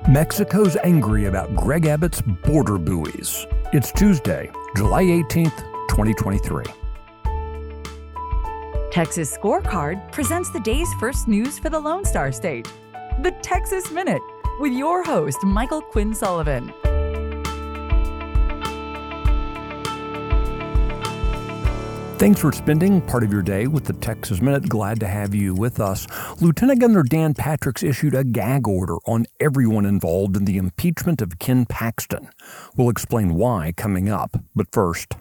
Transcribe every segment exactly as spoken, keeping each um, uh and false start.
Mexico's angry about Greg Abbott's border buoys. It's Tuesday, July eighteenth, twenty twenty-three. Texas Scorecard presents the day's first news for the Lone Star State. The Texas Minute, with your host, Michael Quinn Sullivan. Thanks for spending part of your day with the Texas Minute. Glad to have you with us. Lieutenant Governor Dan Patrick's issued a gag order on everyone involved in the impeachment of Ken Paxton. We'll explain why coming up, but first.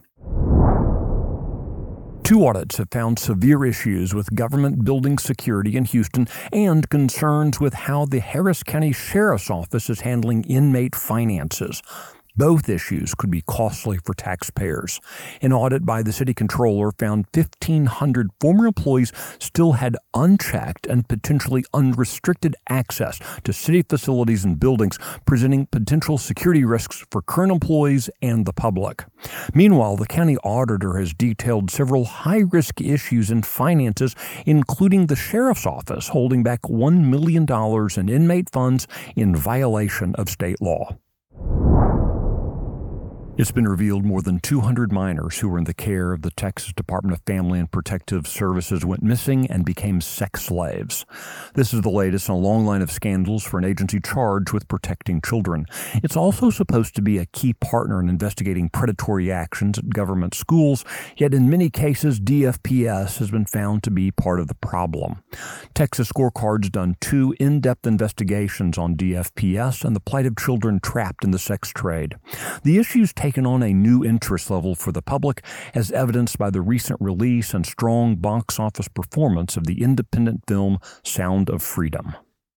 Two audits have found severe issues with government building security in Houston and concerns with how the Harris County Sheriff's Office is handling inmate finances. Both issues could be costly for taxpayers. An audit by the city controller found fifteen hundred former employees still had unchecked and potentially unrestricted access to city facilities and buildings, presenting potential security risks for current employees and the public. Meanwhile, the county auditor has detailed several high-risk issues in finances, including the sheriff's office holding back one million dollars in inmate funds in violation of state law. It's been revealed more than two hundred minors who were in the care of the Texas Department of Family and Protective Services went missing and became sex slaves. This is the latest in a long line of scandals for an agency charged with protecting children. It's also supposed to be a key partner in investigating predatory actions at government schools, yet in many cases, D F P S has been found to be part of the problem. Texas Scorecard's done two in-depth investigations on D F P S and the plight of children trapped in the sex trade. The issues taken on a new interest level for the public, as evidenced by the recent release and strong box office performance of the independent film Sound of Freedom.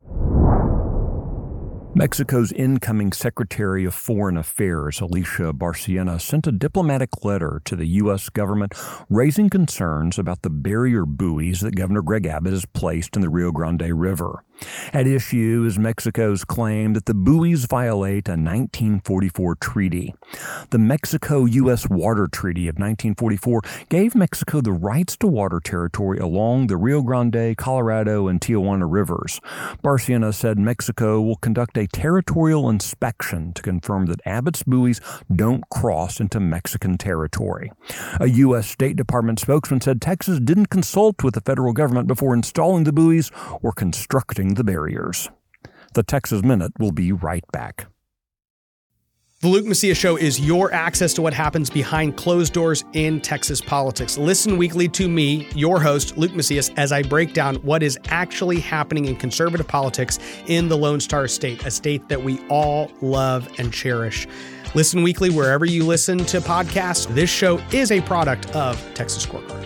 Mexico's incoming Secretary of Foreign Affairs, Alicia Bárcena, sent a diplomatic letter to the U S government raising concerns about the barrier buoys that Governor Greg Abbott has placed in the Rio Grande River. At issue is Mexico's claim that the buoys violate a nineteen forty-four treaty. The Mexico-U S Water Treaty of nineteen forty-four gave Mexico the rights to water territory along the Rio Grande, Colorado, and Tijuana rivers. Bárcena said Mexico will conduct a territorial inspection to confirm that Abbott's buoys don't cross into Mexican territory. A U S State Department spokesman said Texas didn't consult with the federal government before installing the buoys or constructing the barriers. The Texas Minute will be right back. The Luke Macias Show is your access to what happens behind closed doors in Texas politics. Listen weekly to me, your host, Luke Macias, as I break down what is actually happening in conservative politics in the Lone Star State, a state that we all love and cherish. Listen weekly wherever you listen to podcasts. This show is a product of Texas Scorecard.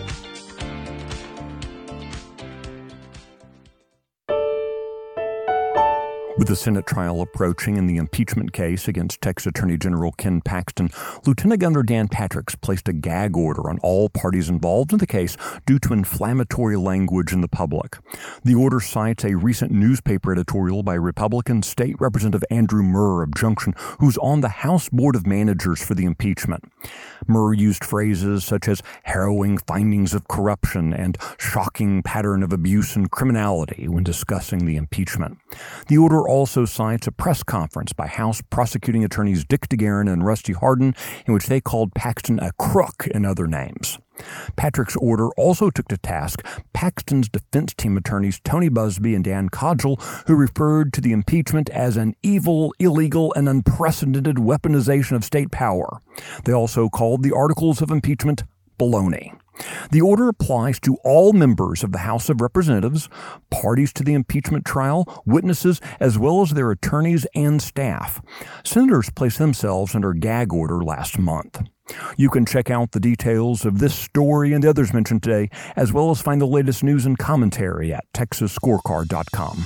With the Senate trial approaching in the impeachment case against Texas Attorney General Ken Paxton, Lieutenant Governor Dan Patrick's placed a gag order on all parties involved in the case due to inflammatory language in the public. The order cites a recent newspaper editorial by Republican State Representative Andrew Murr of Junction, who's on the House Board of Managers for the impeachment. Murr used phrases such as harrowing findings of corruption and shocking pattern of abuse and criminality when discussing the impeachment. The order also cites a press conference by House prosecuting attorneys Dick DeGuerin and Rusty Hardin, in which they called Paxton a crook and other names. Patrick's order also took to task Paxton's defense team attorneys Tony Busby and Dan Codgel, who referred to the impeachment as an evil, illegal, and unprecedented weaponization of state power. They also called the articles of impeachment baloney. The order applies to all members of the House of Representatives, parties to the impeachment trial, witnesses, as well as their attorneys and staff. Senators placed themselves under gag order last month. You can check out the details of this story and the others mentioned today, as well as find the latest news and commentary at texas scorecard dot com.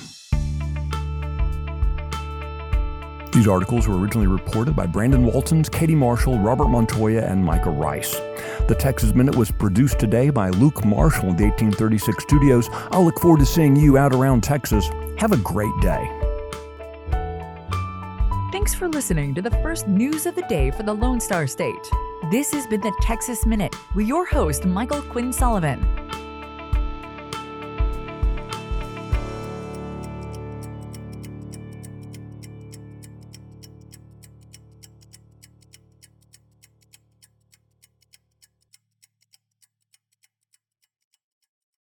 These articles were originally reported by Brandon Waltons, Katie Marshall, Robert Montoya, and Micah Rice. The Texas Minute was produced today by Luke Marshall in the eighteen thirty-six studios. I'll look forward to seeing you out around Texas. Have a great day. Thanks for listening to the first news of the day for the Lone Star State. This has been the Texas Minute with your host, Michael Quinn Sullivan.